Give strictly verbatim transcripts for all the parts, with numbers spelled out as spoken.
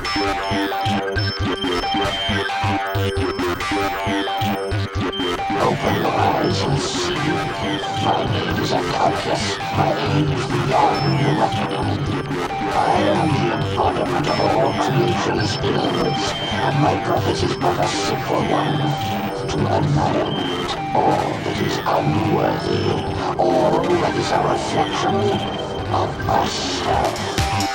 Open your eyes and see. My name is Octavius. My aim is beyond your reckoning. I am the embodiment of all creation's ills, and my purpose is but a simple one: to annihilate all that is unworthy, all that is a reflection of myself.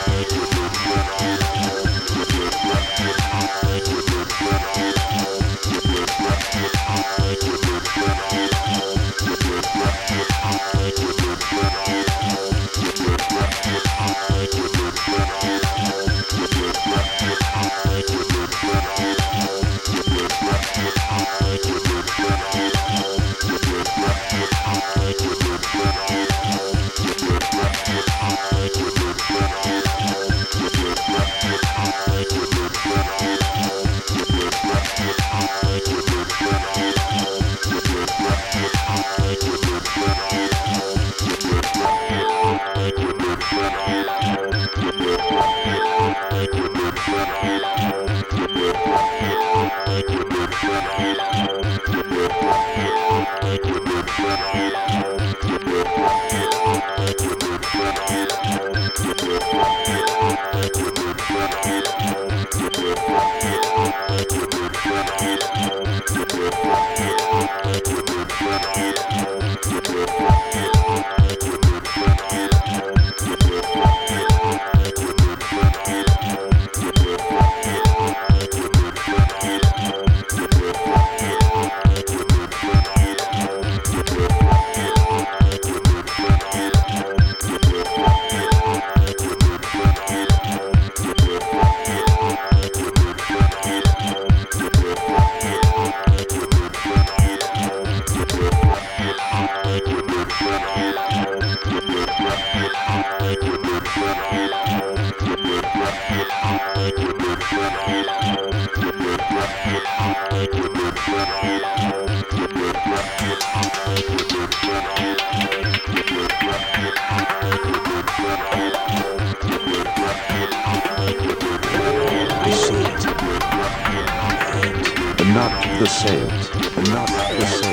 I see it. And not the same. And not the same.